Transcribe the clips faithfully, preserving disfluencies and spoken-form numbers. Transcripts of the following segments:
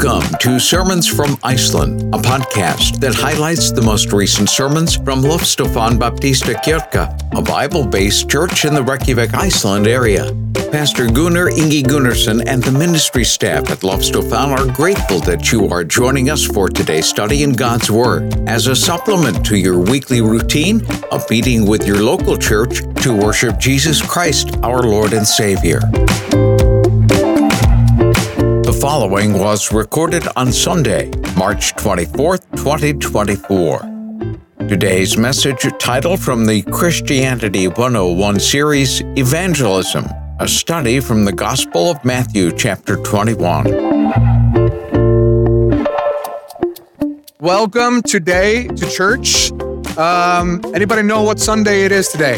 Welcome to Sermons from Iceland, a podcast that highlights the most recent sermons from Lofstofan Baptista Kirkja, a Bible-based church in the Reykjavik, Iceland area. Pastor Gunnar Ingi Gunnarsson and the ministry staff at Lofstofan are grateful that you are joining us for today's study in God's Word as a supplement to your weekly routine of meeting with your local church to worship Jesus Christ, our Lord and Savior. The following was recorded on Sunday, March twenty-fourth, twenty twenty-four. Today's message title from the Christianity one oh one series, Evangelism, a study from the Gospel of Matthew, chapter twenty-one. Welcome today to church. Um, anybody know what Sunday it is today?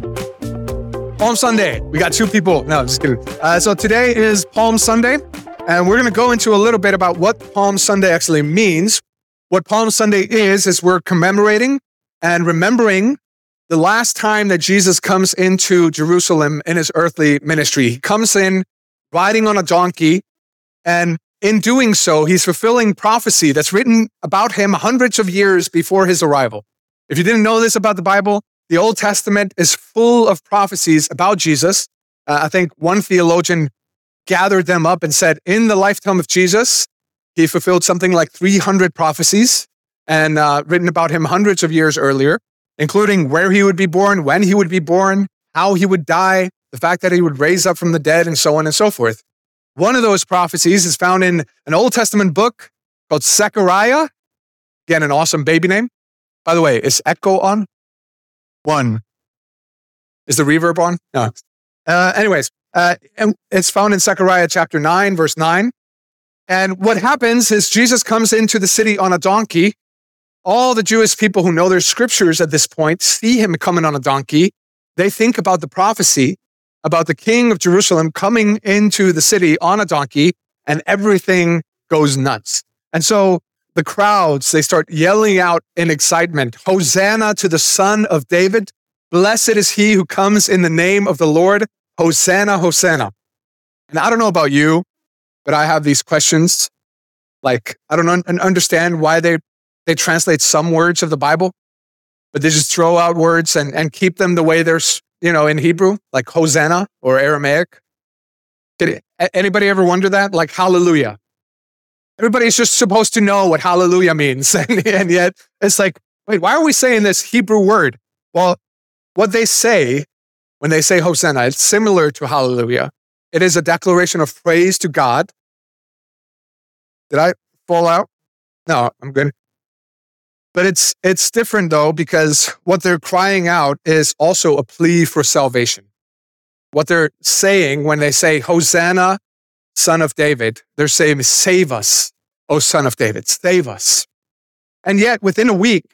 Palm Sunday. We got two people. No, just kidding. Uh, so today is Palm Sunday. And we're going to go into a little bit about what Palm Sunday actually means. What Palm Sunday is, is we're commemorating and remembering the last time that Jesus comes into Jerusalem in his earthly ministry. He comes in riding on a donkey, and in doing so, he's fulfilling prophecy that's written about him hundreds of years before his arrival. If you didn't know this about the Bible, the Old Testament is full of prophecies about Jesus. Uh, I think one theologian gathered them up and said, in the lifetime of Jesus, he fulfilled something like three hundred prophecies and uh, written about him hundreds of years earlier, including where he would be born, when he would be born, how he would die, the fact that he would raise up from the dead, and so on and so forth. One of those prophecies is found in an Old Testament book called Zechariah. Again, an awesome baby name. By the way, is echo on? One. Is the reverb on? No. Uh, anyways, Uh, and it's found in Zechariah chapter nine, verse nine. And what happens is Jesus comes into the city on a donkey. All the Jewish people who know their scriptures at this point see him coming on a donkey. They think about the prophecy about the king of Jerusalem coming into the city on a donkey, and everything goes nuts. And so the crowds, they start yelling out in excitement, Hosanna to the Son of David. Blessed is he who comes in the name of the Lord. Hosanna, Hosanna. And I don't know about you, but I have these questions. Like, I don't un- understand why they, they translate some words of the Bible, but they just throw out words and, and keep them the way they're, you know, in Hebrew, like Hosanna or Aramaic. Did it, anybody ever wonder that? Like hallelujah. Everybody's just supposed to know what hallelujah means. And, and yet it's like, wait, why are we saying this Hebrew word? Well, what they say when they say Hosanna, it's similar to hallelujah. It is a declaration of praise to God. Did I fall out? No, I'm good. But it's it's different though, because what they're crying out is also a plea for salvation. What they're saying when they say Hosanna, Son of David, they're saying, save us, O Son of David, save us. And yet within a week,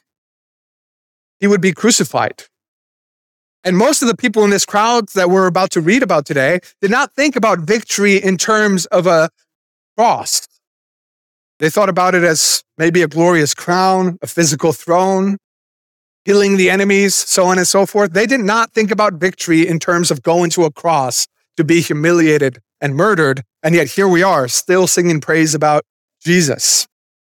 he would be crucified. And most of the people in this crowd that we're about to read about today did not think about victory in terms of a cross. They thought about it as maybe a glorious crown, a physical throne, killing the enemies, so on and so forth. They did not think about victory in terms of going to a cross to be humiliated and murdered. And yet here we are, still singing praise about Jesus.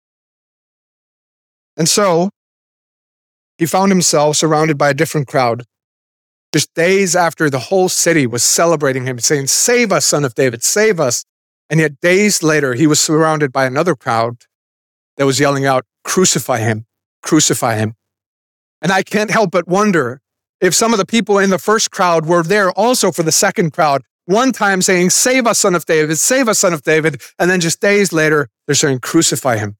And so he found himself surrounded by a different crowd. Just days after the whole city was celebrating him, saying, save us, Son of David, save us. And yet days later, he was surrounded by another crowd that was yelling out, crucify him, crucify him. And I can't help but wonder if some of the people in the first crowd were there also for the second crowd, one time saying, save us, Son of David, save us, Son of David. And then just days later, they're saying, crucify him.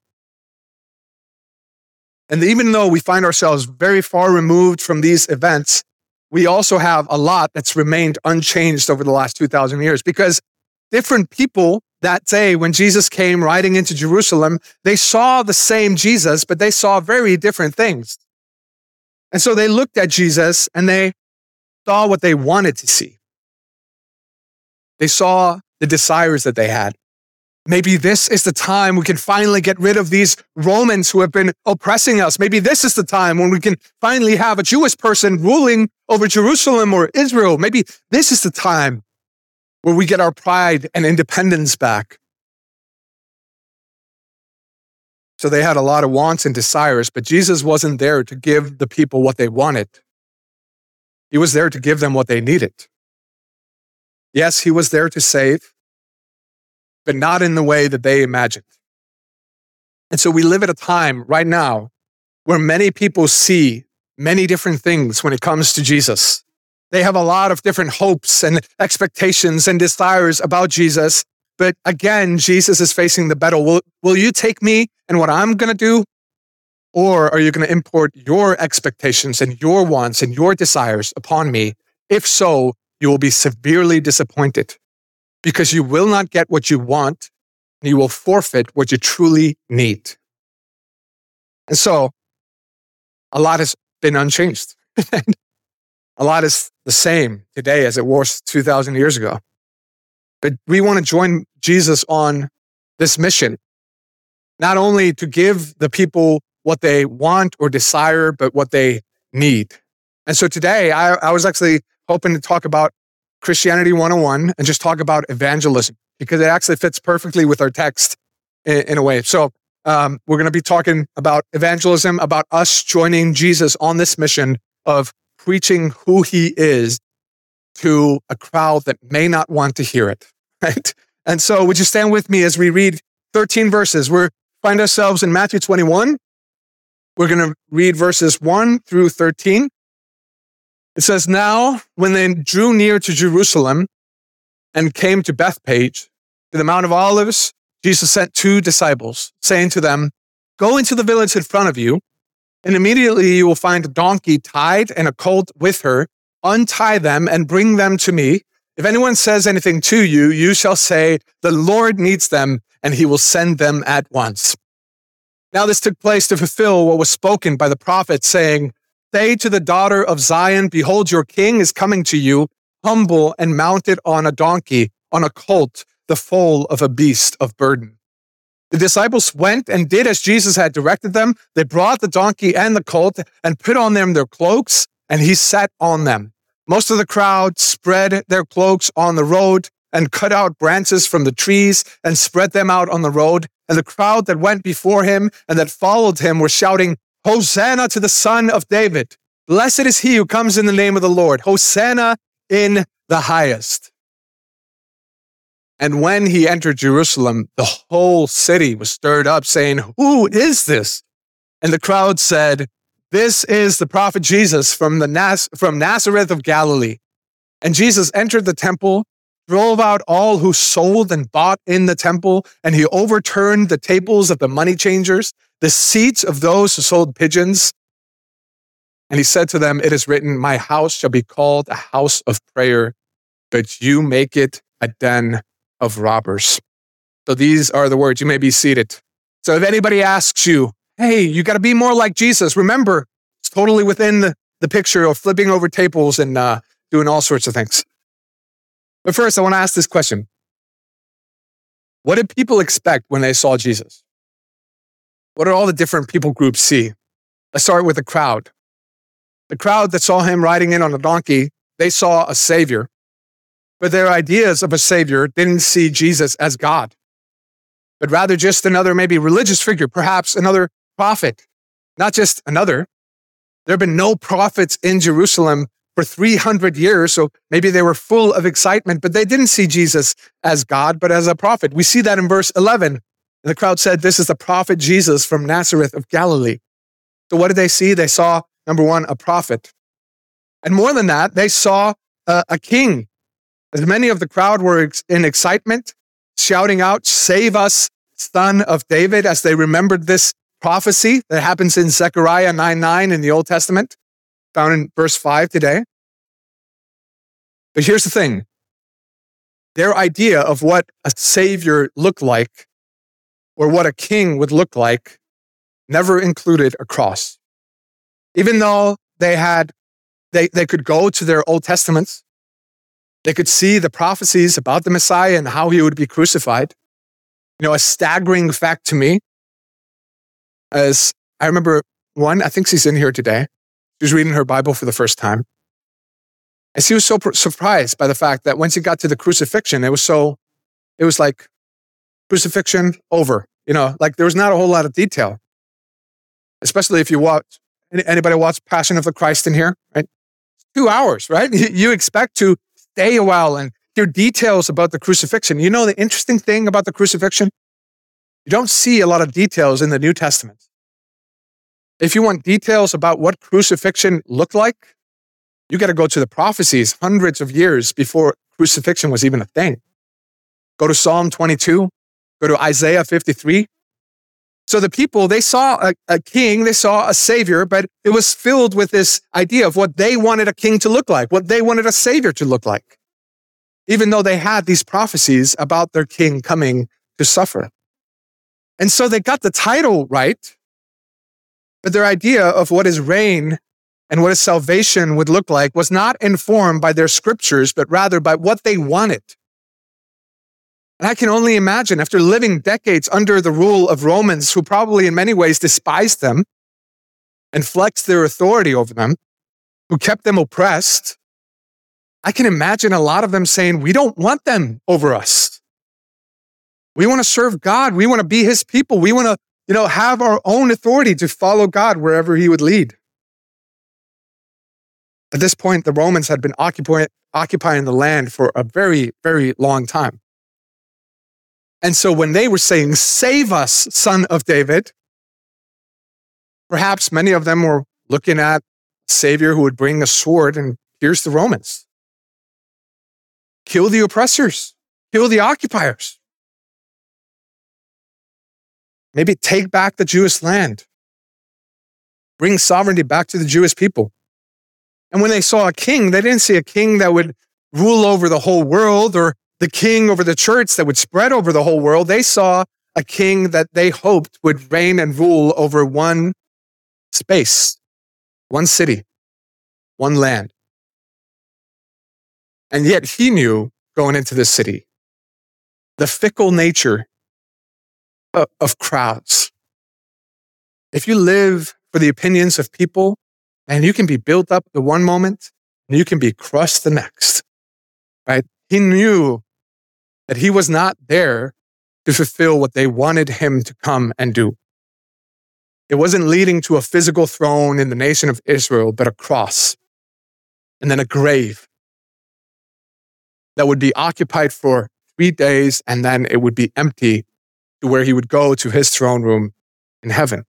And even though we find ourselves very far removed from these events, we also have a lot that's remained unchanged over the last two thousand years, because different people that day when Jesus came riding into Jerusalem, they saw the same Jesus, but they saw very different things. And so they looked at Jesus and they saw what they wanted to see. They saw the desires that they had. Maybe this is the time we can finally get rid of these Romans who have been oppressing us. Maybe this is the time when we can finally have a Jewish person ruling over Jerusalem or Israel. Maybe this is the time where we get our pride and independence back. So they had a lot of wants and desires, but Jesus wasn't there to give the people what they wanted. He was there to give them what they needed. Yes, he was there to save, but not in the way that they imagined. And so we live at a time right now where many people see many different things when it comes to Jesus. They have a lot of different hopes and expectations and desires about Jesus. But again, Jesus is facing the battle. Will, will you take me and what I'm going to do? Or are you going to import your expectations and your wants and your desires upon me? If so, you will be severely disappointed because you will not get what you want and you will forfeit what you truly need. And so, a lot has been unchanged. A lot is the same today as it was two thousand years ago. But we want to join Jesus on this mission, not only to give the people what they want or desire, but what they need. And so today, I, I was actually hoping to talk about Christianity one oh one and just talk about evangelism, because it actually fits perfectly with our text in, in a way. So um, we're going to be talking about evangelism, about us joining Jesus on this mission of preaching who he is to a crowd that may not want to hear it, right? And so would you stand with me as we read thirteen verses? We find ourselves in Matthew twenty-one. We're going to read verses one through thirteen. It says, "Now, when they drew near to Jerusalem and came to Bethphage, to the Mount of Olives, Jesus sent two disciples, saying to them, 'Go into the village in front of you, and immediately you will find a donkey tied and a colt with her. Untie them and bring them to me. If anyone says anything to you, you shall say, the Lord needs them, and he will send them at once.' Now this took place to fulfill what was spoken by the prophet, saying, 'Say to the daughter of Zion, behold, your king is coming to you, humble and mounted on a donkey, on a colt, the foal of a beast of burden.' The disciples went and did as Jesus had directed them. They brought the donkey and the colt and put on them their cloaks, and he sat on them. Most of the crowd spread their cloaks on the road and cut out branches from the trees and spread them out on the road. And the crowd that went before him and that followed him were shouting, 'Hosanna to the Son of David. Blessed is he who comes in the name of the Lord. Hosanna in the highest.' And when he entered Jerusalem, the whole city was stirred up, saying, 'Who is this?' And the crowd said, 'This is the prophet Jesus from, the Nas- from Nazareth of Galilee.' And Jesus entered the temple, drove out all who sold and bought in the temple, and he overturned the tables of the money changers, the seats of those who sold pigeons. And he said to them, 'It is written, my house shall be called a house of prayer, but you make it a den of robbers.'" So these are the words. You may be seated. So if anybody asks you, "Hey, you got to be more like Jesus," remember, it's totally within the, the picture of flipping over tables and uh, doing all sorts of things. But first, I want to ask this question. What did people expect when they saw Jesus? What did all the different people groups see? Let's start with the crowd. The crowd that saw him riding in on a donkey, they saw a savior. But their ideas of a savior didn't see Jesus as God, but rather just another maybe religious figure, perhaps another prophet, not just another. There have been no prophets in Jerusalem for three hundred years, so maybe they were full of excitement, but they didn't see Jesus as God, but as a prophet. We see that in verse eleven. And the crowd said, "This is the prophet Jesus from Nazareth of Galilee." So what did they see? They saw, number one, a prophet. And more than that, they saw a, a king. As many of the crowd were ex- in excitement, shouting out, "Save us, Son of David," as they remembered this prophecy that happens in Zechariah nine nine in the Old Testament, found in verse five today. But here's the thing. Their idea of what a savior looked like, or what a king would look like, never included a cross. Even though they had, they, they could go to their Old Testaments, they could see the prophecies about the Messiah and how he would be crucified. You know, a staggering fact to me, as I remember one, I think she's in here today. She was reading her Bible for the first time. And she was so pr- surprised by the fact that once it got to the crucifixion, it was so, it was like crucifixion over. You know, like there was not a whole lot of detail, especially if you watch, anybody watch Passion of the Christ in here, right? Two hours, right? You expect to stay a while and hear details about the crucifixion. You know, the interesting thing about the crucifixion, you don't see a lot of details in the New Testament. If you want details about what crucifixion looked like, you got to go to the prophecies hundreds of years before crucifixion was even a thing. Go to Psalm twenty-two, go to Isaiah fifty-three. So the people, they saw a, a king, they saw a savior, but it was filled with this idea of what they wanted a king to look like, what they wanted a savior to look like, even though they had these prophecies about their king coming to suffer. And so they got the title right, but their idea of what his reign and what his salvation would look like was not informed by their scriptures, but rather by what they wanted. And I can only imagine, after living decades under the rule of Romans, who probably in many ways despised them and flexed their authority over them, who kept them oppressed, I can imagine a lot of them saying, we don't want them over us. We want to serve God. We want to be his people. We want to, you know, have our own authority to follow God wherever he would lead. At this point, the Romans had been occupying, occupying the land for a very, very long time. And so when they were saying, save us, son of David, perhaps many of them were looking at a savior who would bring a sword and pierce the Romans. Kill the oppressors, kill the occupiers. Maybe take back the Jewish land. Bring sovereignty back to the Jewish people. And when they saw a king, they didn't see a king that would rule over the whole world or the king over the church that would spread over the whole world. They saw a king that they hoped would reign and rule over one space, one city, one land. And yet he knew going into this city, the fickle nature of, of crowds. If you live for the opinions of people, and you can be built up the one moment, and you can be crushed the next, right? He knew that he was not there to fulfill what they wanted him to come and do. It wasn't leading to a physical throne in the nation of Israel, but a cross, and then a grave that would be occupied for three days, and then it would be empty to where he would go to his throne room in heaven.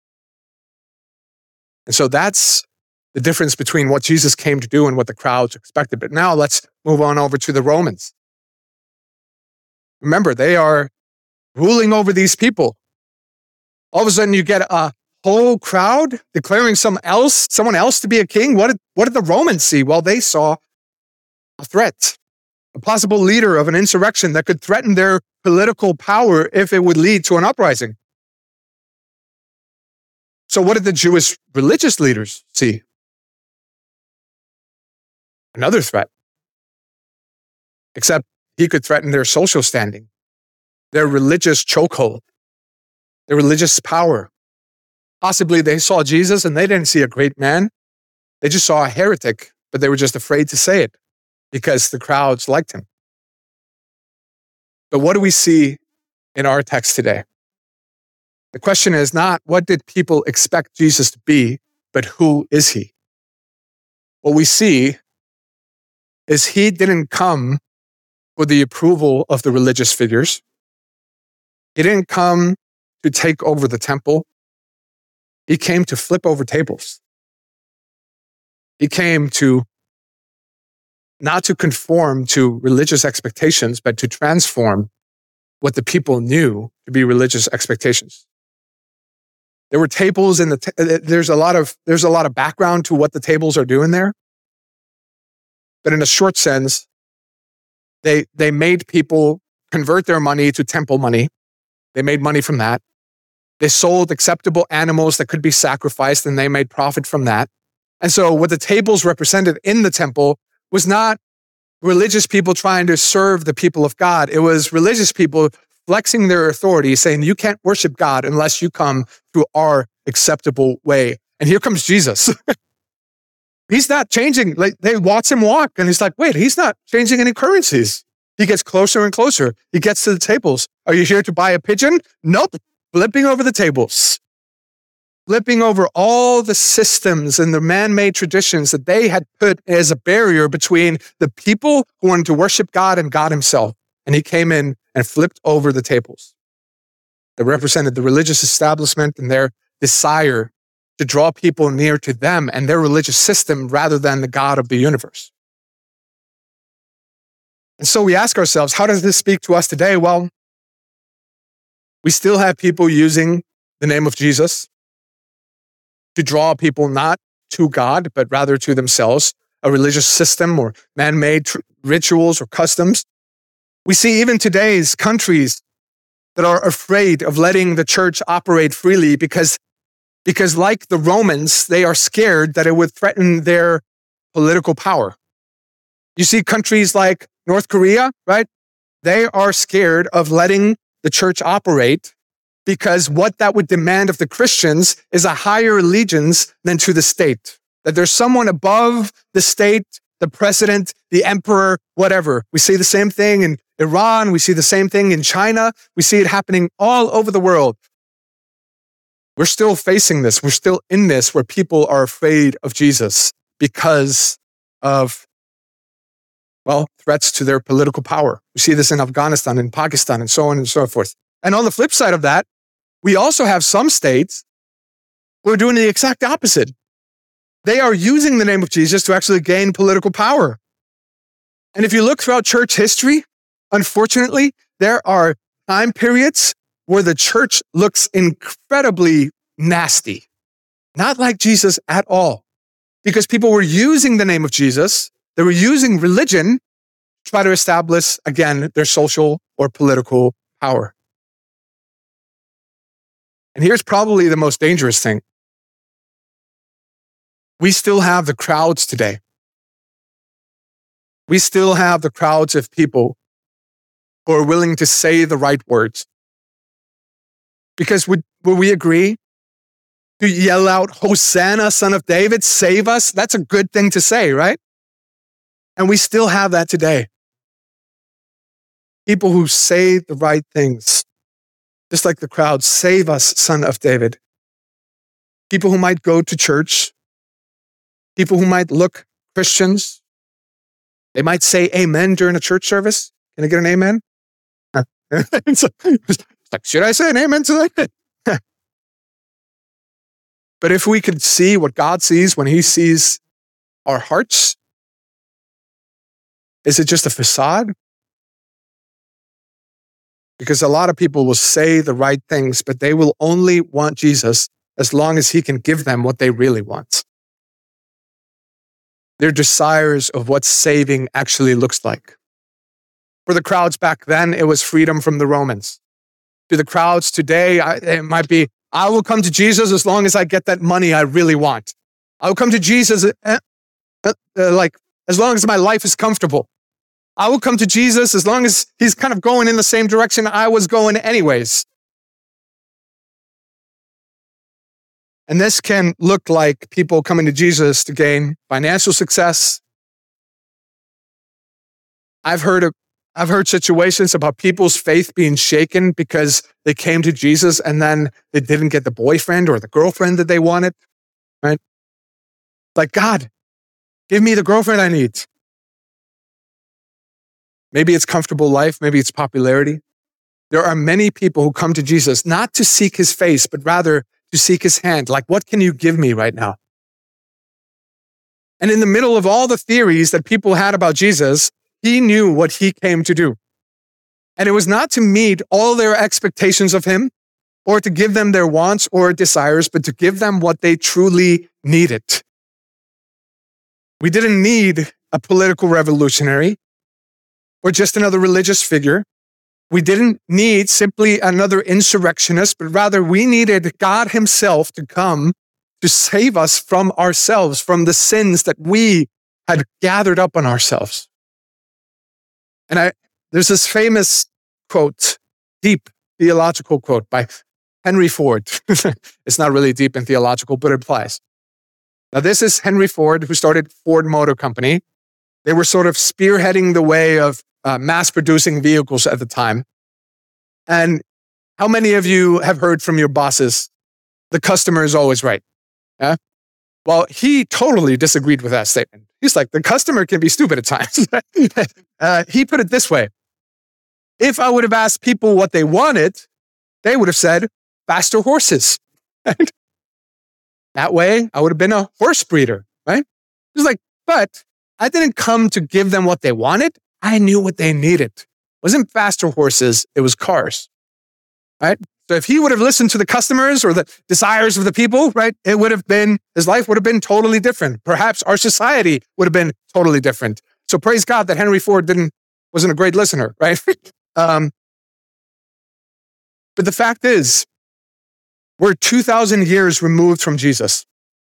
And so that's the difference between what Jesus came to do and what the crowds expected. But now let's move on over to the Romans. Remember, they are ruling over these people. All of a sudden, you get a whole crowd declaring some else, someone else to be a king. What did, what did the Romans see? Well, they saw a threat, a possible leader of an insurrection that could threaten their political power if it would lead to an uprising. So what did the Jewish religious leaders see? Another threat. Except he could threaten their social standing, their religious chokehold, their religious power. Possibly they saw Jesus and they didn't see a great man. They just saw a heretic, but they were just afraid to say it because the crowds liked him. But what do we see in our text today? The question is not what did people expect Jesus to be, but who is he? What we see is he didn't come for the approval of the religious figures. He didn't come to take over the temple. He came to flip over tables. He came to not to conform to religious expectations, but to transform what the people knew to be religious expectations. There were tables in the, t- there's a lot of, there's a lot of background to what the tables are doing there. But in a short sense, they, they made people convert their money to temple money. They made money from that. They sold acceptable animals that could be sacrificed, and they made profit from that. And so what the tables represented in the temple was not religious people trying to serve the people of God. It was religious people flexing their authority, saying, you can't worship God unless you come through our acceptable way. And here comes Jesus. He's not changing. Like, they watch him walk, and he's like, wait, he's not changing any currencies. He gets closer and closer. He gets to the tables. Are you here to buy a pigeon? Nope. Flipping over the tables. Flipping over all the systems and the man-made traditions that they had put as a barrier between the people who wanted to worship God and God himself. And he came in and flipped over the tables that represented the religious establishment and their desire to draw people near to them and their religious system rather than the God of the universe. And so we ask ourselves, how does this speak to us today? Well, we still have people using the name of Jesus to draw people not to God, but rather to themselves, a religious system or man-made tr- rituals or customs. We see even today's countries that are afraid of letting the church operate freely because, because like the Romans, they are scared that it would threaten their political power. You see countries like North Korea, right? They are scared of letting the church operate because what that would demand of the Christians is a higher allegiance than to the state. That there's someone above the state, the president, the emperor, whatever. We see the same thing in Iran. We see the same thing in China. We see it happening all over the world. We're still facing this. We're still in this where people are afraid of Jesus because of, well, threats to their political power. We see this in Afghanistan and Pakistan and so on and so forth. And on the flip side of that, we also have some states who are doing the exact opposite. They are using the name of Jesus to actually gain political power. And if you look throughout church history, unfortunately, there are time periods where the church looks incredibly nasty. Not like Jesus at all. Because people were using the name of Jesus, they were using religion to try to establish, again, their social or political power. And here's probably the most dangerous thing. We still have the crowds today. We still have the crowds of people who are willing to say the right words. Because would, would we agree to yell out, Hosanna, Son of David, save us? That's a good thing to say, right? And we still have that today. People who say the right things. Just like the crowd, save us, Son of David. People who might go to church. People who might look Christians. They might say amen during a church service. Can I get an amen? it's like, should I say an amen to that? But if we could see what God sees when he sees our hearts, is it just a facade? Because a lot of people will say the right things, but they will only want Jesus as long as he can give them what they really want. Their desires of what saving actually looks like. For the crowds back then, it was freedom from the Romans. To the crowds today, it might be, I will come to Jesus as long as I get that money I really want. I will come to Jesus uh, uh, like as long as my life is comfortable. I will come to Jesus as long as he's kind of going in the same direction I was going anyways. And this can look like people coming to Jesus to gain financial success. I've heard of, I've heard situations about people's faith being shaken because they came to Jesus and then they didn't get the boyfriend or the girlfriend that they wanted, right? Like, God, give me the girlfriend I need. Maybe it's comfortable life. Maybe it's popularity. There are many people who come to Jesus not to seek his face, but rather to seek his hand. Like, what can you give me right now? And in the middle of all the theories that people had about Jesus, he knew what he came to do. And it was not to meet all their expectations of him or to give them their wants or desires, but to give them what they truly needed. We didn't need a political revolutionary or just another religious figure. We didn't need simply another insurrectionist, but rather we needed God himself to come to save us from ourselves, from the sins that we had gathered up on ourselves. And I, there's this famous quote, deep theological quote by Henry Ford. It's not really deep and theological, but it applies. Now, this is Henry Ford, who started Ford Motor Company. They were sort of spearheading the way of uh, mass-producing vehicles at the time. And how many of you have heard from your bosses, the customer is always right? Yeah? Well, he totally disagreed with that statement. He's like, the customer can be stupid at times. uh, he put it this way. If I would have asked people what they wanted, they would have said, faster horses. That way, I would have been a horse breeder, right? He's like, but I didn't come to give them what they wanted. I knew what they needed. It wasn't faster horses, it was cars, right? So if he would have listened to the customers or the desires of the people, right, it would have been, his life would have been totally different. Perhaps our society would have been totally different. So praise God that Henry Ford didn't, wasn't a great listener, right? um, but the fact is, we're two thousand years removed from Jesus.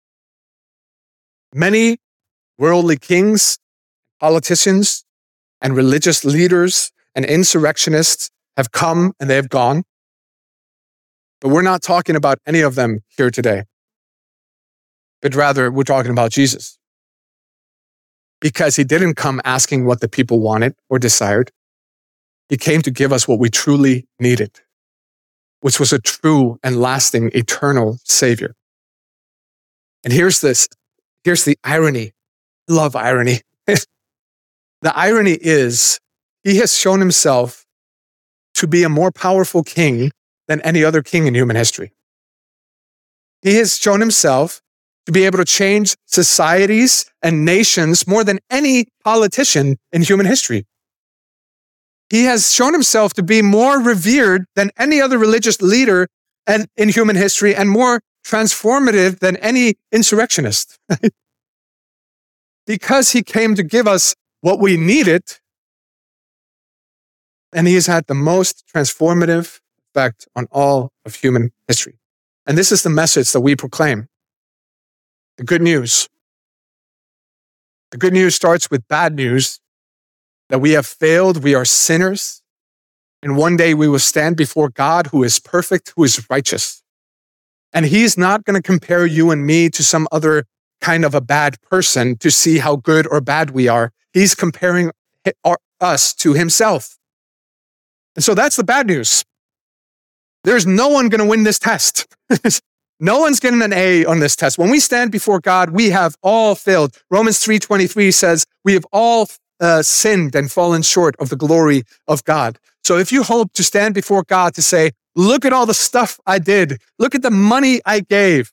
Many worldly kings, politicians, and religious leaders and insurrectionists have come and they have gone. But we're not talking about any of them here today. But rather, we're talking about Jesus. Because he didn't come asking what the people wanted or desired. He came to give us what we truly needed, which was a true and lasting eternal Savior. And here's this, here's the irony. I love irony. The irony is, he has shown himself to be a more powerful king than any other king in human history. He has shown himself to be able to change societies and nations more than any politician in human history. He has shown himself to be more revered than any other religious leader and in human history and more transformative than any insurrectionist. Because he came to give us what we needed, and he has had the most transformative effect on all of human history. And this is the message that we proclaim. The good news. The good news starts with bad news, that we have failed, we are sinners, and one day we will stand before God who is perfect, who is righteous. And he's not going to compare you and me to some other kind of a bad person to see how good or bad we are. He's comparing us to himself. And so that's the bad news. There's no one going to win this test. No one's getting an A on this test. When we stand before God, we have all failed. Romans three twenty-three says we have all uh, sinned and fallen short of the glory of God. So if you hope to stand before God to say, look at all the stuff I did, look at the money I gave,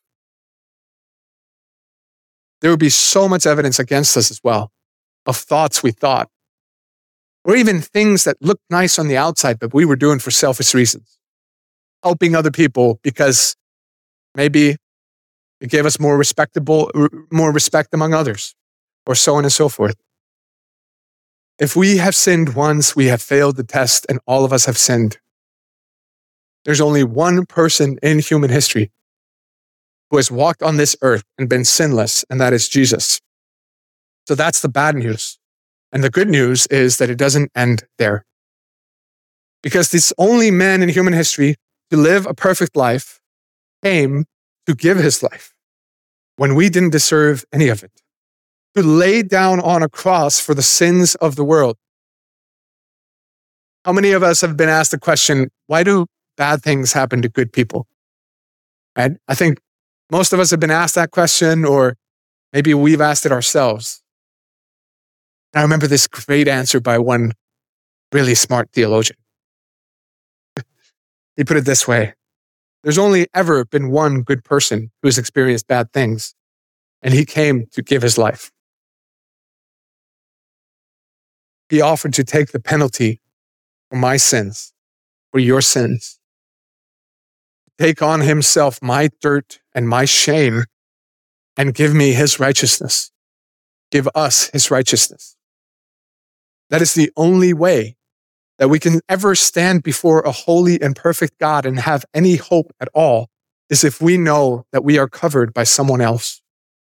there would be so much evidence against us as well of thoughts we thought, or even things that looked nice on the outside, but we were doing for selfish reasons, helping other people because maybe it gave us more respectable, more respect among others, or so on and so forth. If we have sinned once, we have failed the test, and all of us have sinned. There's only one person in human history who has walked on this earth and been sinless, and that is Jesus. So that's the bad news. And the good news is that it doesn't end there. Because this only man in human history to live a perfect life came to give his life when we didn't deserve any of it, to lay down on a cross for the sins of the world. How many of us have been asked the question, why do bad things happen to good people? And I think most of us have been asked that question, or maybe we've asked it ourselves. And I remember this great answer by one really smart theologian. He put it this way: there's only ever been one good person who has experienced bad things, and he came to give his life. He offered to take the penalty for my sins, for your sins, take on himself my dirt and my shame, and give me his righteousness, give us his righteousness. That is the only way that we can ever stand before a holy and perfect God and have any hope at all, is if we know that we are covered by someone else.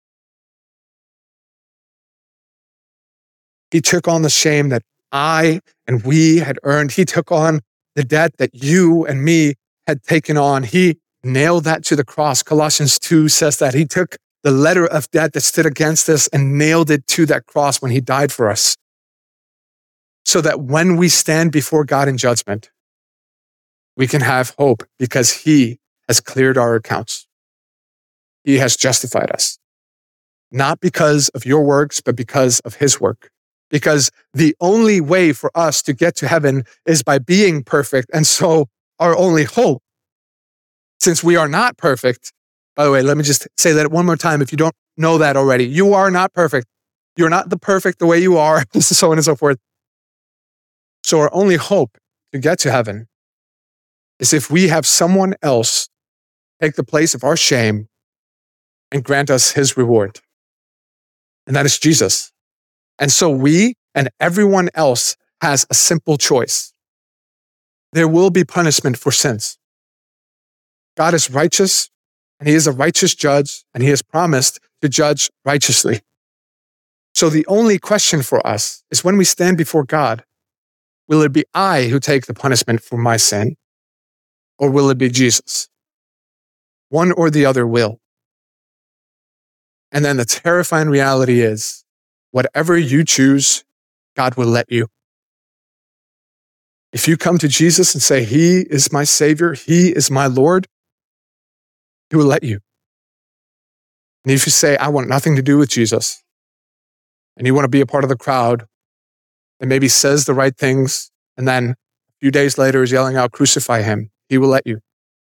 He took on the shame that I and we had earned. He took on the debt that you and me had taken on. He nailed that to the cross. Colossians two says that. He took the letter of debt that stood against us and nailed it to that cross when he died for us. so that when we stand before God in judgment, we can have hope because he has cleared our accounts. He has justified us, not because of your works, but because of his work. Because the only way for us to get to heaven is by being perfect. And so our only hope, since we are not perfect, by the way, let me just say that one more time if you don't know that already. You are not perfect. You're not the perfect the way you are, so on and so forth. So our only hope to get to heaven is if we have someone else take the place of our shame and grant us his reward. And that is Jesus. And so we and everyone else has a simple choice. There will be punishment for sins. God is righteous, and he is a righteous judge, and he has promised to judge righteously. So the only question for us is when we stand before God, will it be I who take the punishment for my sin, or will it be Jesus? One or the other will. And then the terrifying reality is, whatever you choose, God will let you. If you come to Jesus and say, he is my Savior, he is my Lord, he will let you. And if you say, I want nothing to do with Jesus, and you want to be a part of the crowd that maybe says the right things, and then a few days later is yelling out, crucify him, he will let you.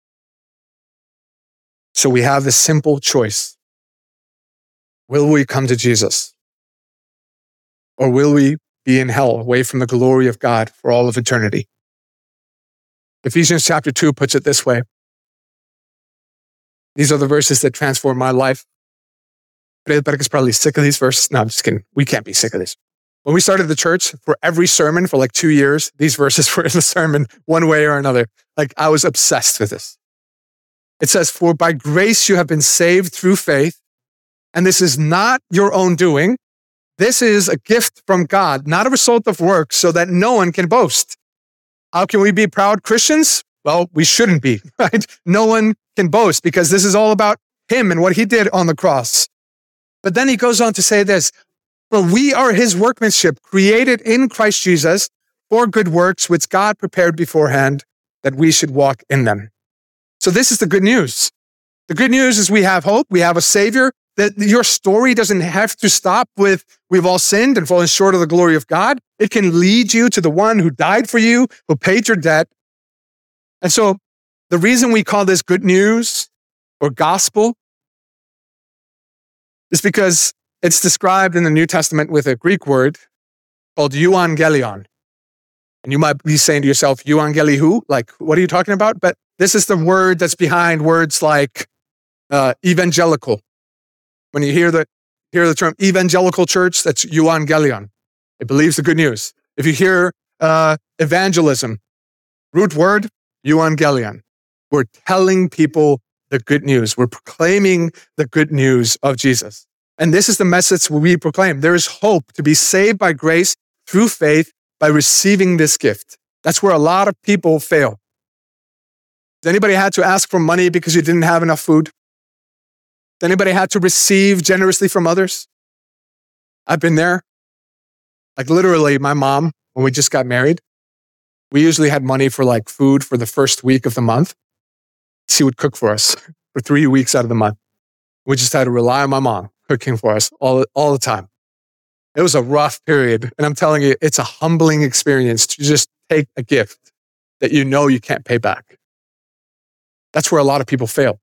So we have this simple choice. Will we come to Jesus? Or will we be in hell, away from the glory of God for all of eternity? Ephesians chapter two puts it this way. These are the verses that transform my life. Fredrik is probably sick of these verses. No, I'm just kidding. We can't be sick of this. When we started the church, for every sermon for like two years, these verses were in the sermon one way or another. Like I was obsessed with this. It says, for by grace you have been saved through faith, and this is not your own doing. This is a gift from God, not a result of works, so that no one can boast. How can we be proud Christians? Well, we shouldn't be, right? No one can boast because this is all about him and what he did on the cross. But then he goes on to say this, for we are his workmanship, created in Christ Jesus for good works, which God prepared beforehand that we should walk in them. So this is the good news. The good news is we have hope. We have a Savior. That your story doesn't have to stop with we've all sinned and fallen short of the glory of God. It can lead you to the one who died for you, who paid your debt. And so the reason we call this good news or gospel is because it's described in the New Testament with a Greek word called euangelion. And you might be saying to yourself, euangeli who? Like, what are you talking about? But this is the word that's behind words like uh, evangelical. When you hear the, hear the term evangelical church, that's euangelion. It believes the good news. If you hear uh, evangelism, root word, euangelion. We're telling people the good news. We're proclaiming the good news of Jesus. And this is the message we proclaim. There is hope to be saved by grace through faith by receiving this gift. That's where a lot of people fail. Has anybody had to ask for money because you didn't have enough food? Has anybody had to receive generously from others? I've been there. Like literally, my mom, when we just got married, we usually had money for like food for the first week of the month. She would cook for us for three weeks out of the month. We just had to rely on my mom cooking for us all, all the time. It was a rough period. And I'm telling you, it's a humbling experience to just take a gift that you know you can't pay back. That's where a lot of people fail.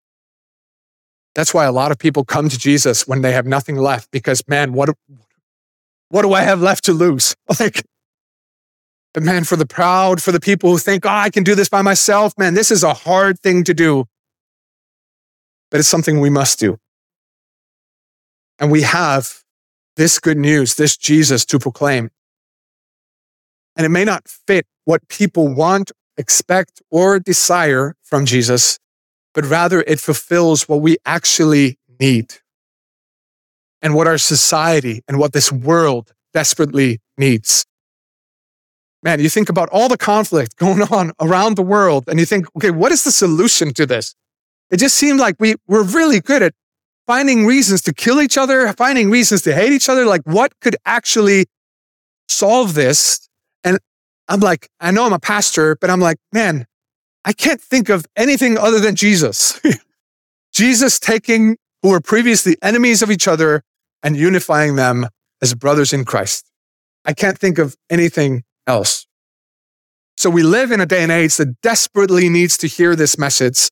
That's why a lot of people come to Jesus when they have nothing left because, man, what, what do I have left to lose? Like, but man, for the proud, for the people who think, oh, I can do this by myself, man, this is a hard thing to do. But it's something we must do. And we have this good news, this Jesus to proclaim. And it may not fit what people want, expect, or desire from Jesus, but rather it fulfills what we actually need and what our society and what this world desperately needs. Man, you think about all the conflict going on around the world and you think, okay, what is the solution to this? It just seemed like we were really good at finding reasons to kill each other, finding reasons to hate each other. Like what could actually solve this. And I'm like, I know I'm a pastor, but I'm like, man, I can't think of anything other than Jesus. Jesus taking who were previously enemies of each other and unifying them as brothers in Christ. I can't think of anything else. So we live in a day and age that desperately needs to hear this message.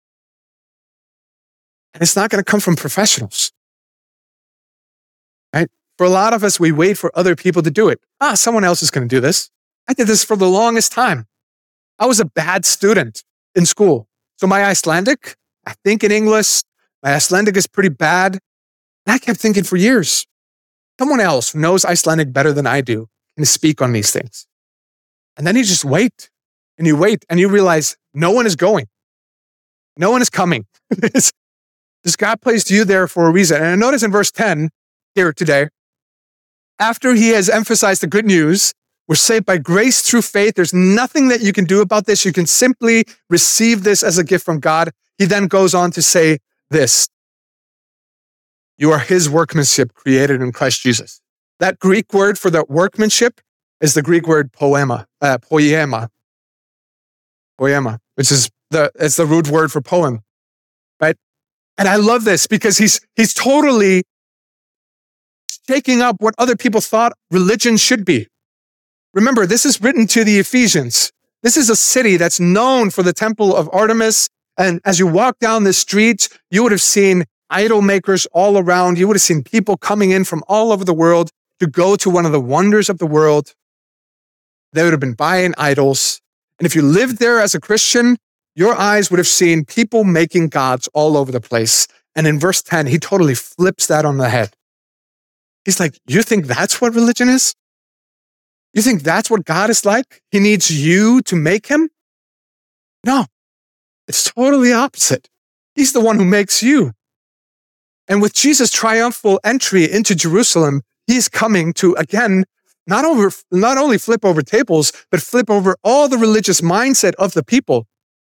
And it's not going to come from professionals. Right? For a lot of us, we wait for other people to do it. Ah, someone else is going to do this. I did this for the longest time. I was a bad student in school. So my Icelandic, I think in English, my Icelandic is pretty bad. And I kept thinking for years, someone else who knows Icelandic better than I do can speak on these things. And then you just wait and you wait and you realize no one is going. No one is coming. This God placed you there for a reason. And I notice in verse ten here today, after he has emphasized the good news, we're saved by grace through faith. There's nothing that you can do about this. You can simply receive this as a gift from God. He then goes on to say this: you are his workmanship created in Christ Jesus. That Greek word for that workmanship is the Greek word poema, uh, poema, poema, which is the, it's the root word for poem, right? And I love this because he's, he's totally shaking up what other people thought religion should be. Remember, this is written to the Ephesians. This is a city that's known for the temple of Artemis. And as you walk down the streets, you would have seen idol makers all around. You would have seen people coming in from all over the world to go to one of the wonders of the world. They would have been buying idols. And if you lived there as a Christian, your eyes would have seen people making gods all over the place. And in verse ten, he totally flips that on the head. He's like, you think that's what religion is? You think that's what God is like? He needs you to make him? No, it's totally opposite. He's the one who makes you. And with Jesus' triumphal entry into Jerusalem, he's coming to, again, not over, not only flip over tables, but flip over all the religious mindset of the people.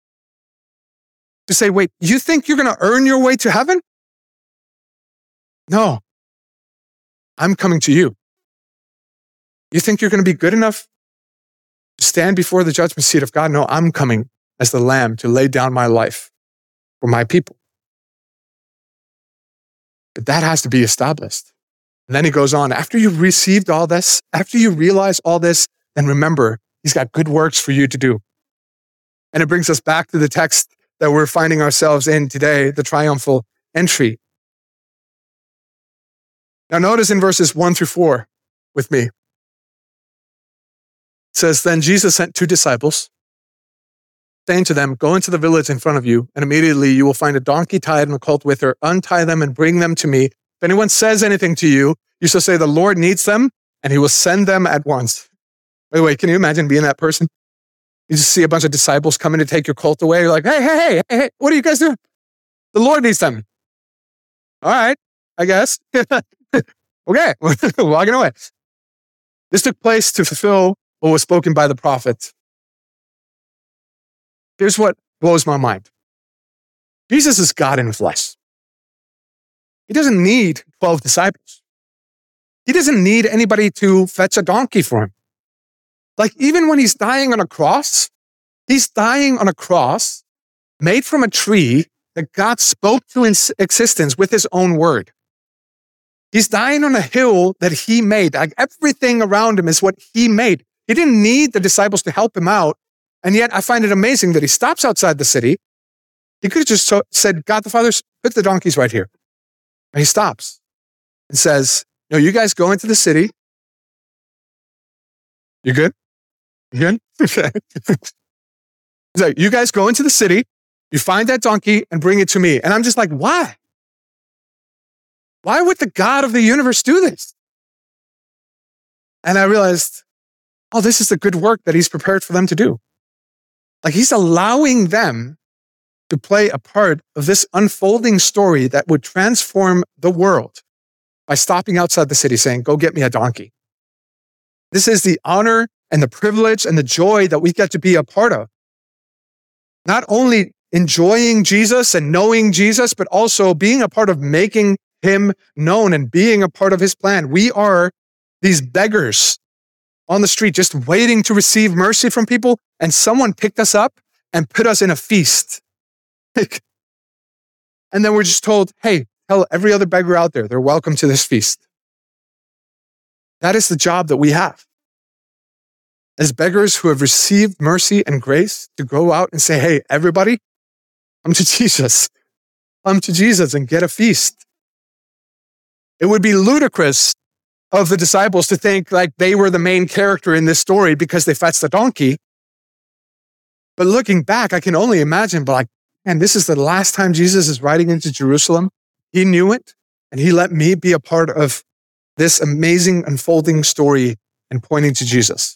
To say, wait, you think you're going to earn your way to heaven? No, I'm coming to you. You think you're going to be good enough to stand before the judgment seat of God? No, I'm coming as the Lamb to lay down my life for my people. But that has to be established. And then he goes on, after you've received all this, after you realize all this, then remember, he's got good works for you to do. And it brings us back to the text that we're finding ourselves in today, the triumphal entry. Now notice in verses one through four with me. It says, then Jesus sent two disciples, saying to them, go into the village in front of you, and immediately you will find a donkey tied and a colt with her. Untie them and bring them to me. If anyone says anything to you, you shall say, the Lord needs them, and he will send them at once. By the way, can you imagine being that person? You just see a bunch of disciples coming to take your colt away. You're like, hey, hey, hey, hey, what are you guys doing? The Lord needs them. All right, I guess. Okay, walking away. This took place to fulfill what was spoken by the prophet. Here's what blows my mind. Jesus is God in flesh. He doesn't need twelve disciples. He doesn't need anybody to fetch a donkey for him. Like even when he's dying on a cross, he's dying on a cross made from a tree that God spoke to in existence with his own word. He's dying on a hill that he made. Like everything around him is what he made. He didn't need the disciples to help him out. And yet I find it amazing that he stops outside the city. He could have just so, said, God the Father, put the donkeys right here. And he stops and says, no, you guys go into the city. You good? You good? He's like, you guys go into the city, you find that donkey and bring it to me. And I'm just like, why? Why would the God of the universe do this? And I realized, oh, this is the good work that he's prepared for them to do. Like he's allowing them to play a part of this unfolding story that would transform the world by stopping outside the city saying, go get me a donkey. This is the honor and the privilege and the joy that we get to be a part of. Not only enjoying Jesus and knowing Jesus, but also being a part of making him known and being a part of his plan. We are these beggars on the street, just waiting to receive mercy from people, and someone picked us up and put us in a feast. And then we're just told, hey, tell every other beggar out there, they're welcome to this feast. That is the job that we have. As beggars who have received mercy and grace, to go out and say, hey, everybody, come to Jesus. Come to Jesus and get a feast. It would be ludicrous of the disciples to think like they were the main character in this story because they fetched the donkey. But looking back, I can only imagine, but like, man, this is the last time Jesus is riding into Jerusalem. He knew it, and he let me be a part of this amazing unfolding story and pointing to Jesus.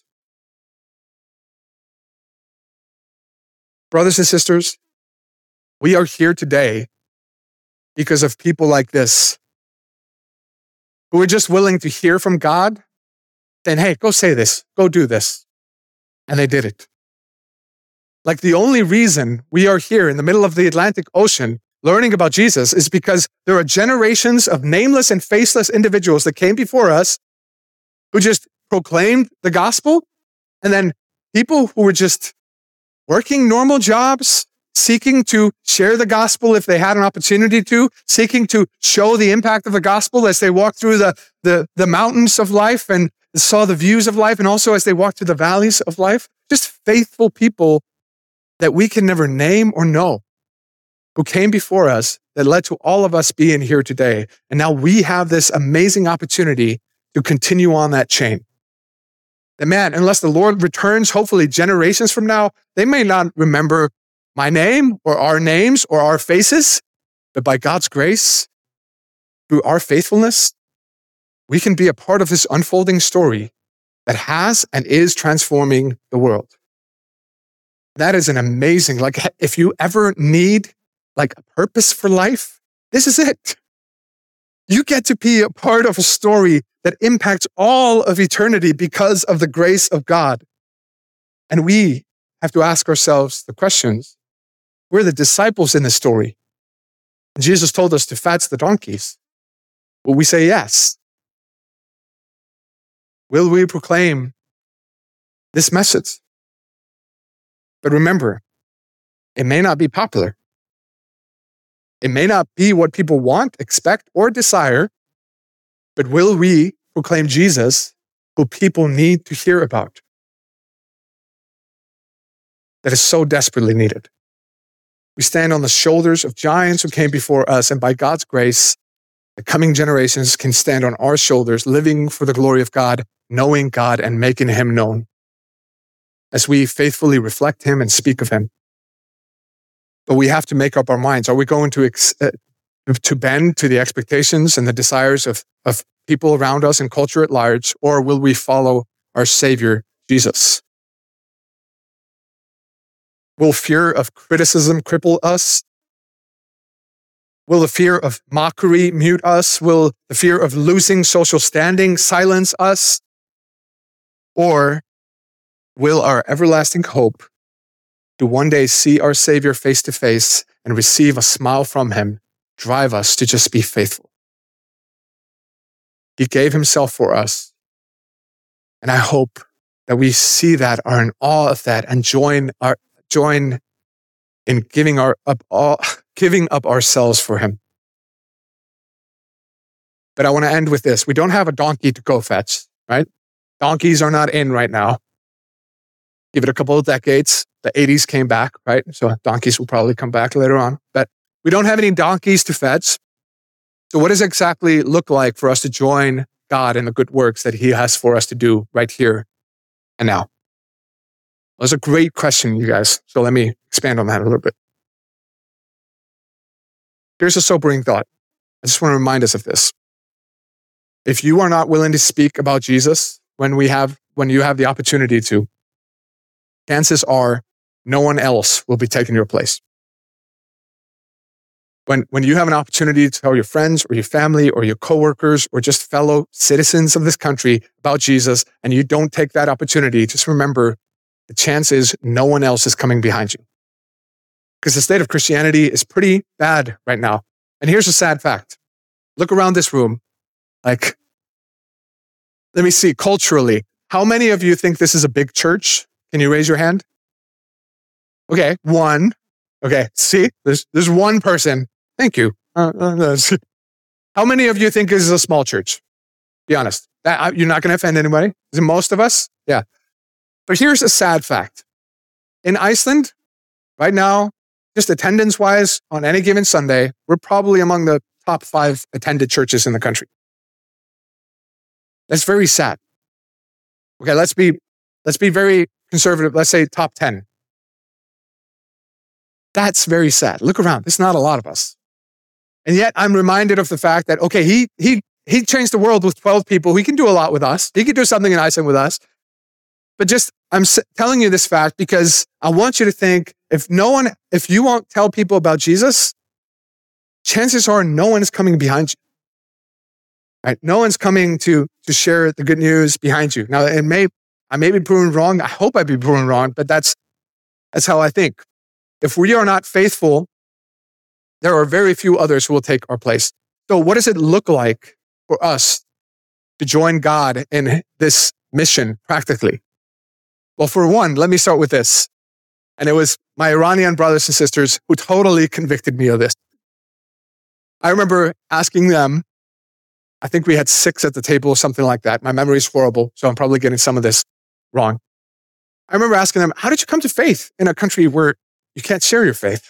Brothers and sisters, we are here today because of people like this who are just willing to hear from God, saying, hey, go say this, go do this. And they did it. Like the only reason we are here in the middle of the Atlantic Ocean learning about Jesus is because there are generations of nameless and faceless individuals that came before us who just proclaimed the gospel, and then people who were just working normal jobs, seeking to share the gospel if they had an opportunity to, seeking to show the impact of the gospel as they walked through the, the, the mountains of life and saw the views of life, and also as they walked through the valleys of life. Just faithful people that we can never name or know, who came before us that led to all of us being here today. And now we have this amazing opportunity to continue on that chain. And man, unless the Lord returns, hopefully generations from now, they may not remember my name or our names or our faces, but by God's grace, through our faithfulness, we can be a part of this unfolding story that has and is transforming the world. That is an amazing, like if you ever need like a purpose for life, this is it. You get to be a part of a story that impacts all of eternity because of the grace of God. And we have to ask ourselves the questions. We're the disciples in the story. Jesus told us to fetch the donkeys. Will we say yes? Will we proclaim this message? But remember, it may not be popular. It may not be what people want, expect, or desire, but will we proclaim Jesus who people need to hear about? That is so desperately needed. We stand on the shoulders of giants who came before us, and by God's grace, the coming generations can stand on our shoulders, living for the glory of God, knowing God and making him known, as we faithfully reflect him and speak of him. But we have to make up our minds. Are we going to ex- uh, to bend to the expectations and the desires of, of people around us and culture at large, or will we follow our Savior, Jesus? Will fear of criticism cripple us? Will the fear of mockery mute us? Will the fear of losing social standing silence us? Or will our everlasting hope to one day see our Savior face to face and receive a smile from him drive us to just be faithful? He gave himself for us. And I hope that we see that, are in awe of that, and join our join in giving our up all giving up ourselves for him. But I want to end with this. We don't have a donkey to go fetch, right? Donkeys are not in right now. Give it a couple of decades. The eighties came back, right? So donkeys will probably come back later on. But we don't have any donkeys to fetch. So what does it exactly look like for us to join God in the good works that he has for us to do right here and now? That's a great question, you guys. So let me expand on that a little bit. Here's a sobering thought. I just want to remind us of this. If you are not willing to speak about Jesus when we have, when you have the opportunity to, chances are no one else will be taking your place. When, when you have an opportunity to tell your friends or your family or your coworkers or just fellow citizens of this country about Jesus, and you don't take that opportunity, just remember the chance is no one else is coming behind you. Because the state of Christianity is pretty bad right now. And here's a sad fact. Look around this room. Like, let me see, culturally, How many of you think this is a big church? Can you raise your hand? Okay, one. Okay, see, there's there's one person. Thank you. Uh, uh, How many of you think this is a small church? Be honest. That, you're not going to offend anybody. Is it most of us? Yeah. But here's a sad fact. In Iceland, right now, just attendance-wise, on any given Sunday, we're probably among the top five attended churches in the country. That's very sad. Okay, let's be let's be very conservative. Let's say top ten. That's very sad. Look around. There's not a lot of us. And yet I'm reminded of the fact that, okay, he he he changed the world with twelve people. He can do a lot with us. He can do something in Iceland with us. But just, I'm s- telling you this fact because I want you to think, if no one, if you won't tell people about Jesus, chances are no one is coming behind you. Right? No one's coming to, to share the good news behind you. Now, it may, I may be proven wrong. I hope I be proven wrong, but that's, that's how I think. If we are not faithful, there are very few others who will take our place. So what does it look like for us to join God in this mission practically? Well, for one, let me start with this. And it was my Iranian brothers and sisters who totally convicted me of this. I remember asking them, I think we had six at the table or something like that. My memory is horrible, so I'm probably getting some of this wrong. I remember asking them, how did you come to faith in a country where you can't share your faith?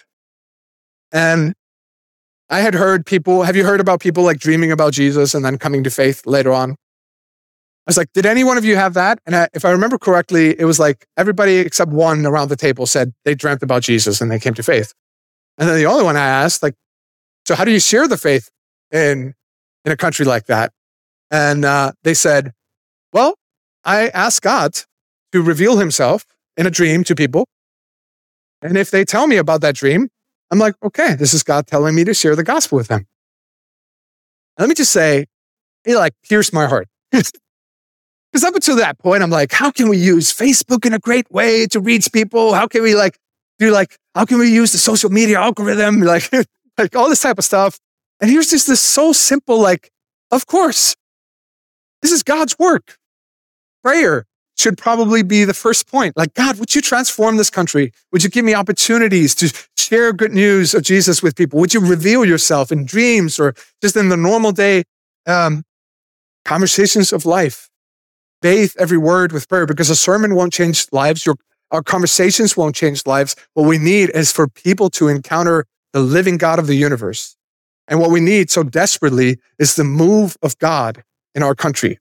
And I had heard people, have you heard about people like dreaming about Jesus and then coming to faith later on? I was like, did any one of you have that? And I, if I remember correctly, it was like everybody except one around the table said they dreamt about Jesus and they came to faith. And then the only one I asked, like, so how do you share the faith in, in a country like that? And uh, they said, well, I asked God to reveal himself in a dream to people. And if they tell me about that dream, I'm like, okay, this is God telling me to share the gospel with them. Let me just say, it like pierced my heart. Because up until that point, I'm like, how can we use Facebook in a great way to reach people? How can we like do like, how can we use the social media algorithm? Like, like all this type of stuff. And here's just this so simple, like, of course, this is God's work. Prayer should probably be the first point. Like, God, would you transform this country? Would you give me opportunities to share good news of Jesus with people? Would you reveal yourself in dreams or just in the normal day um, conversations of life? Bathe every word with prayer, because a sermon won't change lives. Your, our conversations won't change lives. What we need is for people to encounter the living God of the universe. And what we need so desperately is the move of God in our country.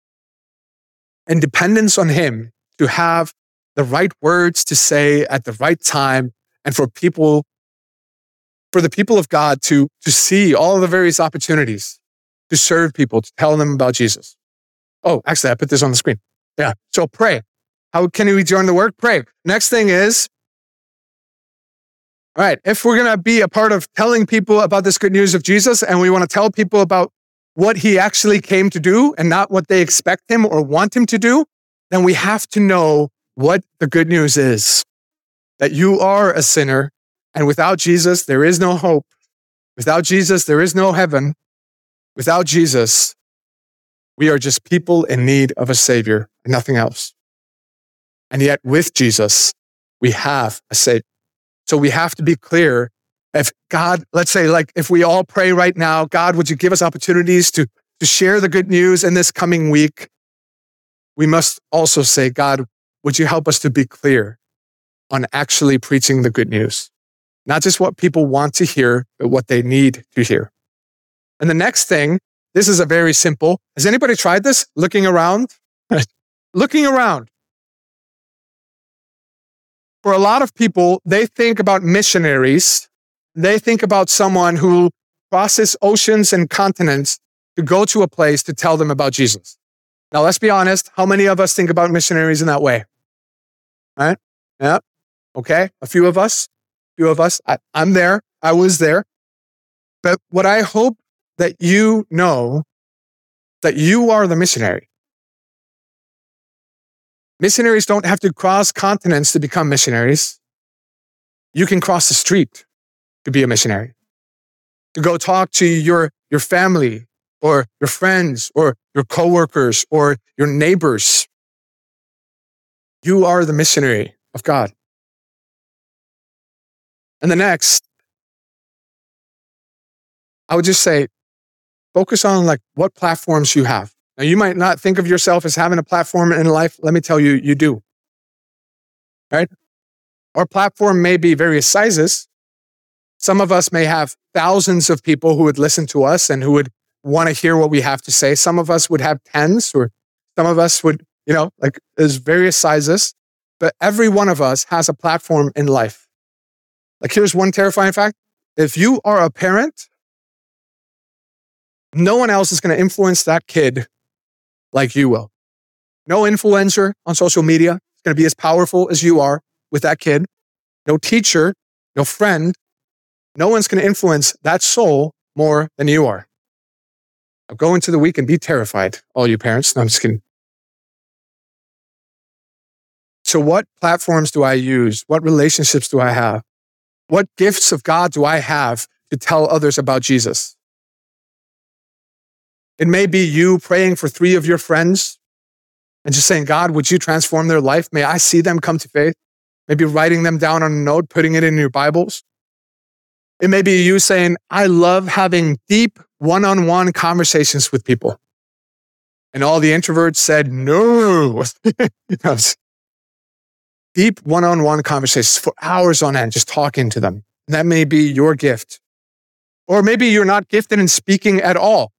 And dependence on him to have the right words to say at the right time, and for people, for the people of God to, to see all of the various opportunities to serve people, to tell them about Jesus. Oh, actually, I put this on the screen. Yeah. So pray. How can we join the work? Pray. Next thing is, all right, if we're going to be a part of telling people about this good news of Jesus, and we want to tell people about what he actually came to do and not what they expect him or want him to do, then we have to know what the good news is. That you are a sinner, and without Jesus, there is no hope. Without Jesus, there is no heaven. Without Jesus, we are just people in need of a savior and nothing else. And yet with Jesus, we have a savior. So we have to be clear. If God, let's say, like if we all pray right now, God, would you give us opportunities to, to share the good news in this coming week? We must also say, God, would you help us to be clear on actually preaching the good news? Not just what people want to hear, but what they need to hear. And the next thing, this is a very simple. Has anybody tried this? Looking around? Looking around. For a lot of people, they think about missionaries. They think about someone who crosses oceans and continents to go to a place to tell them about Jesus. Now, let's be honest. How many of us think about missionaries in that way? Right? Yeah. Okay. A few of us. A few of us. I, I'm there. I was there. But what I hope that you know, that you are the missionary. Missionaries don't have to cross continents to become missionaries. You can cross the street to be a missionary. To go talk to your, your family or your friends or your coworkers or your neighbors You are the missionary of God. And the next, I would just say, focus on like what platforms you have. Now, you might not think of yourself as having a platform in life. Let me tell you, you do. Right? Our platform may be various sizes. Some of us may have thousands of people who would listen to us and who would want to hear what we have to say. Some of us would have tens, or some of us would, you know, like there's various sizes. But every one of us has a platform in life. Like here's one terrifying fact. If you are a parent, no one else is going to influence that kid like you will. No influencer on social media is going to be as powerful as you are with that kid. No teacher, no friend. No one's going to influence that soul more than you are. Now go into the week and be terrified, all you parents. No, I'm just kidding. So what platforms do I use? What relationships do I have? What gifts of God do I have to tell others about Jesus? It may be you praying for three of your friends and just saying, God, would you transform their life? May I see them come to faith? Maybe writing them down on a note, putting it in your Bibles. It may be you saying, I love having deep one-on-one conversations with people. And all the introverts said, no. You know, deep one-on-one conversations for hours on end, just talking to them. And that may be your gift. Or maybe you're not gifted in speaking at all.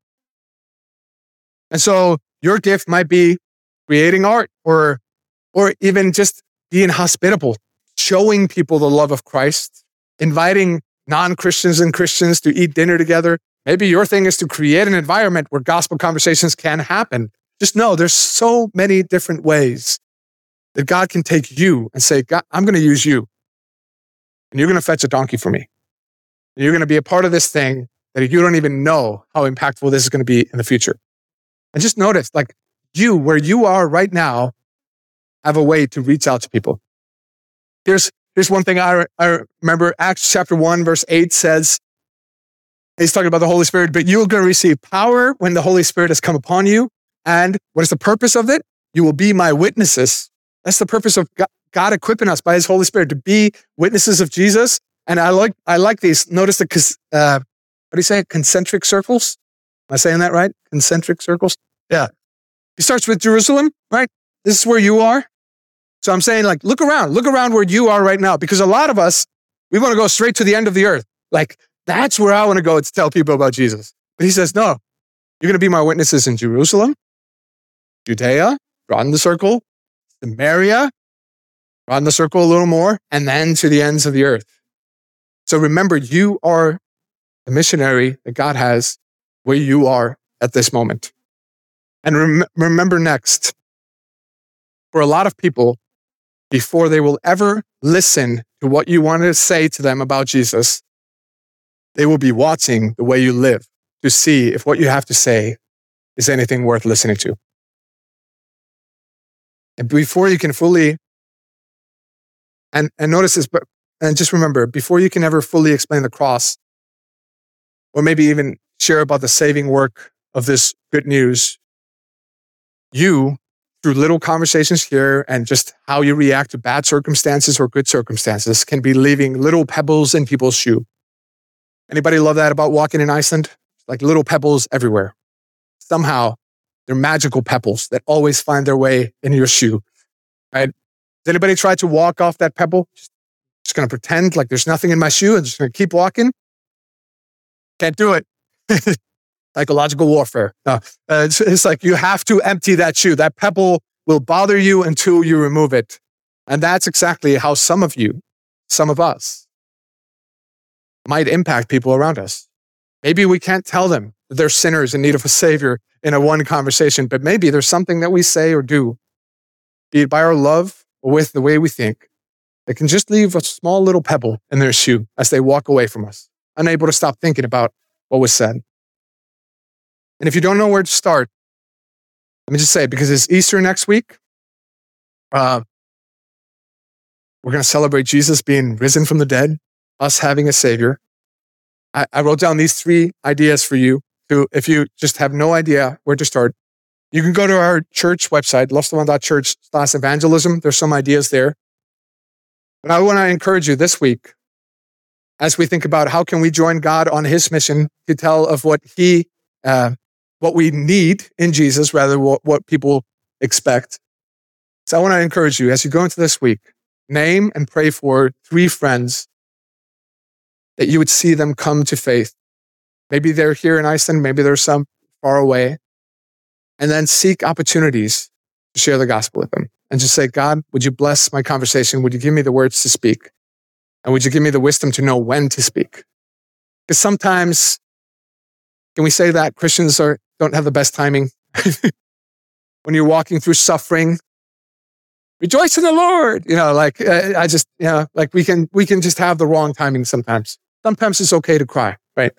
And so your gift might be creating art or, or even just being hospitable, showing people the love of Christ, inviting non-Christians and Christians to eat dinner together. Maybe your thing is to create an environment where gospel conversations can happen. Just know there's so many different ways that God can take you and say, God, I'm going to use you. And you're going to fetch a donkey for me. And you're going to be a part of this thing that you don't even know how impactful this is going to be in the future. And just notice, like you, where you are right now, have a way to reach out to people. Here's, here's one thing I, I remember. Acts chapter one, verse eight says, he's talking about the Holy Spirit, but you're going to receive power when the Holy Spirit has come upon you. And what is the purpose of it? You will be my witnesses. That's the purpose of God equipping us by his Holy Spirit to be witnesses of Jesus. And I like, I like these. Notice the, uh, what do you say? Concentric circles. Am I saying that right? Concentric circles? Yeah. He starts with Jerusalem, right? This is where you are. So I'm saying, like, look around. Look around where you are right now. Because a lot of us, we want to go straight to the end of the earth. Like, that's where I want to go to tell people about Jesus. But he says, no, you're going to be my witnesses in Jerusalem, Judea, broaden the circle, Samaria, broaden the circle a little more, and then to the ends of the earth. So remember, you are the missionary that God has where you are at this moment. And rem- remember next, for a lot of people, before they will ever listen to what you want to say to them about Jesus, they will be watching the way you live to see if what you have to say is anything worth listening to. And before you can fully, and, and notice this, but and just remember, before you can ever fully explain the cross, or maybe even share about the saving work of this good news, you, through little conversations here and just how you react to bad circumstances or good circumstances, can be leaving little pebbles in people's shoe. Anybody love that about walking in Iceland? Like little pebbles everywhere. Somehow, they're magical pebbles that always find their way in your shoe, right? Has anybody tried to walk off that pebble? Just, just going to pretend like there's nothing in my shoe and just going to keep walking? Can't do it. Psychological warfare. No, uh, it's, it's like you have to empty that shoe. That pebble will bother you until you remove it. And that's exactly how some of you, some of us, might impact people around us. Maybe we can't tell them that they're sinners in need of a savior in a one conversation, but maybe there's something that we say or do, be it by our love or with the way we think, that can just leave a small little pebble in their shoe as they walk away from us, unable to stop thinking about what was said. And if you don't know where to start, let me just say, because it's Easter next week, uh, we're going to celebrate Jesus being risen from the dead, us having a savior. I, I wrote down these three ideas for you to, if you just have no idea where to start, You can go to our church website, lovestofan dot church slash evangelism. There's some ideas there. But I want to encourage you this week, as we think about how can we join God on his mission to tell of what he, uh, what we need in Jesus, rather what, what people expect. So I want to encourage you, as you go into this week, name and pray for three friends that you would see them come to faith. Maybe they're here in Iceland, maybe there's some far away. And then seek opportunities to share the gospel with them. And just say, God, would you bless my conversation? Would you give me the words to speak? And would you give me the wisdom to know when to speak? Because sometimes, can we say that Christians are, don't have the best timing? When you're walking through suffering, rejoice in the Lord. You know, like, I just, you know, like we can, we can just have the wrong timing sometimes. Sometimes it's okay to cry, right?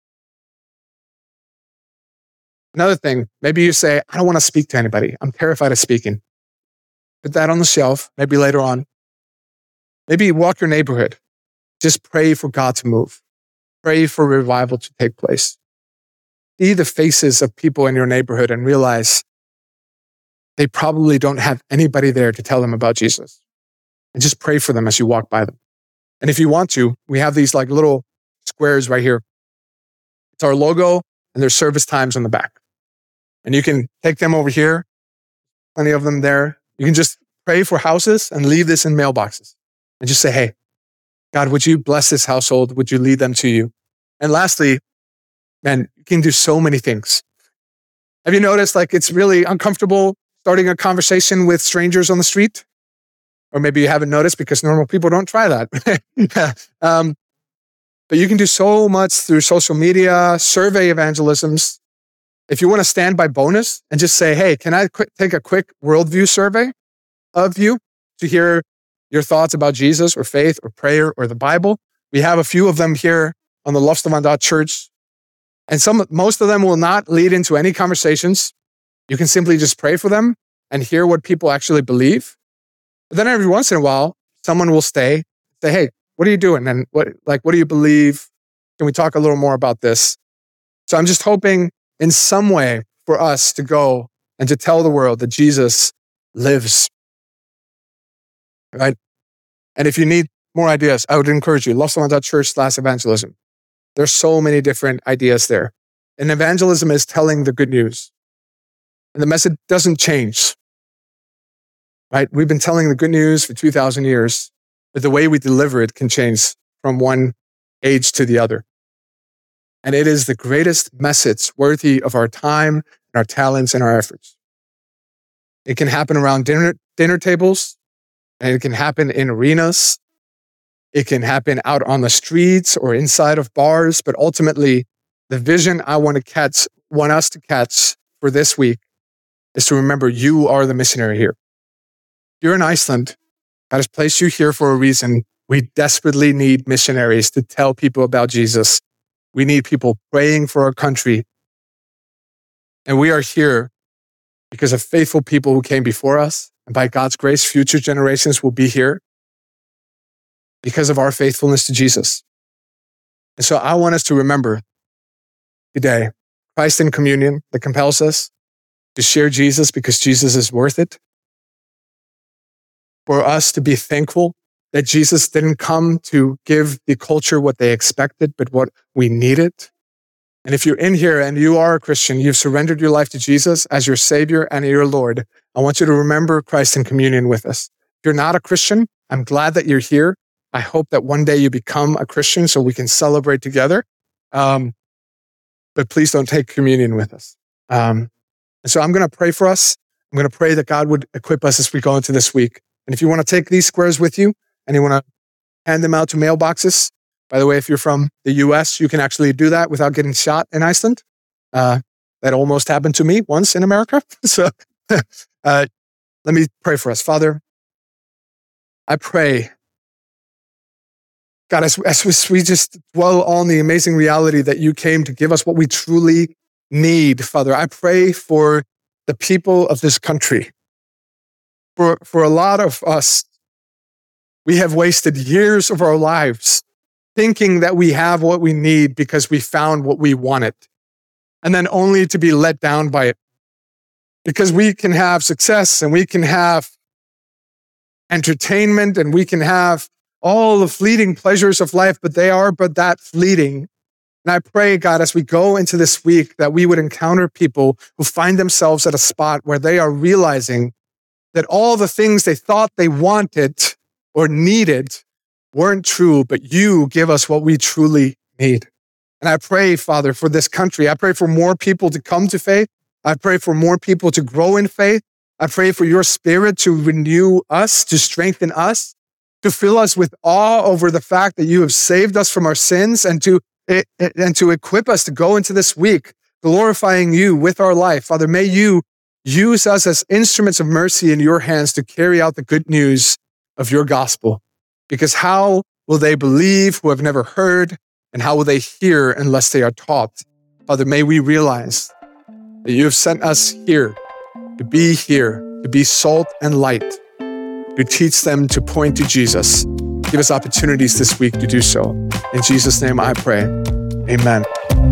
Another thing, maybe you say, I don't want to speak to anybody. I'm terrified of speaking. Put that on the shelf, maybe later on. Maybe walk your neighborhood. Just pray for God to move. Pray for revival to take place. See the faces of people in your neighborhood and realize they probably don't have anybody there to tell them about Jesus. And just pray for them as you walk by them. And if you want to, we have these like little squares right here. It's our logo and there's service times on the back. And you can take them over here, plenty of them there. You can just pray for houses and leave this in mailboxes. And just say, hey, God, would you bless this household? Would you lead them to you? And lastly, man, you can do so many things. Have you noticed like it's really uncomfortable starting a conversation with strangers on the street? Or maybe you haven't noticed because normal people don't try that. um, but you can do so much through social media, survey evangelisms. If you want to stand by bonus and just say, hey, can I qu- take a quick worldview survey of you to hear your thoughts about Jesus or faith or prayer or the Bible? We have a few of them here on the lovestofan dot church. And some, most of them will not lead into any conversations. You can simply just pray for them and hear what people actually believe. But then every once in a while, someone will stay, say, hey, what are you doing? And what, like, what do you believe? Can we talk a little more about this? So I'm just hoping in some way for us to go and to tell the world that Jesus lives. Right? And if you need more ideas, I would encourage you, lovestofan dot church slash evangelism. There's so many different ideas there. And evangelism is telling the good news. And the message doesn't change. Right? We've been telling the good news for two thousand years, but the way we deliver it can change from one age to the other. And it is the greatest message worthy of our time, and our talents, and our efforts. It can happen around dinner, dinner tables, and it can happen in arenas. It can happen out on the streets or inside of bars. But ultimately, the vision I want to catch, want us to catch for this week is to remember you are the missionary here. You're in Iceland. God has placed you here for a reason. We desperately need missionaries to tell people about Jesus. We need people praying for our country. And we are here because of faithful people who came before us. And by God's grace, future generations will be here because of our faithfulness to Jesus. And so I want us to remember today, Christ in communion that compels us to share Jesus because Jesus is worth it. For us to be thankful that Jesus didn't come to give the culture what they expected, but what we needed. And if you're in here and you are a Christian, you've surrendered your life to Jesus as your Savior and your Lord, I want you to remember Christ in communion with us. If you're not a Christian, I'm glad that you're here. I hope that one day you become a Christian so we can celebrate together. Um, but please don't take communion with us. Um, and so I'm going to pray for us. I'm going to pray that God would equip us as we go into this week. And if you want to take these squares with you and you want to hand them out to mailboxes, by the way, if you're from the U S, you can actually do that without getting shot in Iceland. Uh, that almost happened to me once in America. so uh, let me pray for us. Father, I pray, God, as, as we just dwell on the amazing reality that you came to give us what we truly need, Father, I pray for the people of this country. For, for a lot of us, we have wasted years of our lives thinking that we have what we need because we found what we wanted, and then only to be let down by it. Because we can have success and we can have entertainment and we can have all the fleeting pleasures of life, but they are but that fleeting. And I pray, God, as we go into this week, that we would encounter people who find themselves at a spot where they are realizing that all the things they thought they wanted or needed weren't true, but you give us what we truly need. And I pray, Father, for this country. I pray for more people to come to faith. I pray for more people to grow in faith. I pray for your Spirit to renew us, to strengthen us, to fill us with awe over the fact that you have saved us from our sins, and to and to equip us to go into this week glorifying you with our life. Father, may you use us as instruments of mercy in your hands to carry out the good news of your gospel. Because how will they believe who have never heard? And how will they hear unless they are taught? Father, may we realize that you have sent us here to be here, to be salt and light, to teach them to point to Jesus. Give us opportunities this week to do so. In Jesus' name I pray. Amen.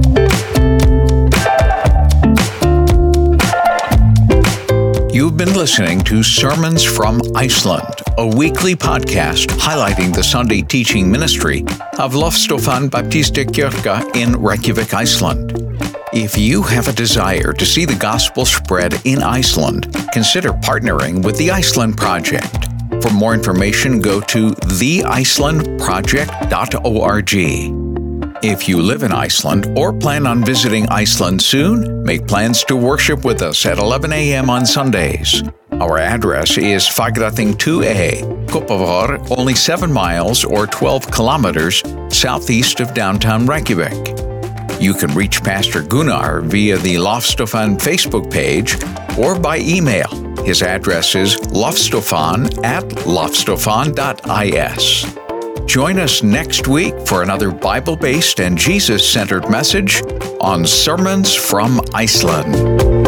You've been listening to Sermons from Iceland, a weekly podcast highlighting the Sunday teaching ministry of Lofstofan Baptistakirkja in Reykjavik, Iceland. If you have a desire to see the gospel spread in Iceland, consider partnering with the Iceland Project. For more information, go to the iceland project dot org. If you live in Iceland or plan on visiting Iceland soon, make plans to worship with us at eleven a.m. on Sundays. Our address is Fagrating two A, Kópavogur, only seven miles or twelve kilometers southeast of downtown Reykjavik. You can reach Pastor Gunnar via the Lofstofan Facebook page or by email. His address is lofstofan at lofstofan dot is. Join us next week for another Bible-based and Jesus-centered message on Sermons from Iceland.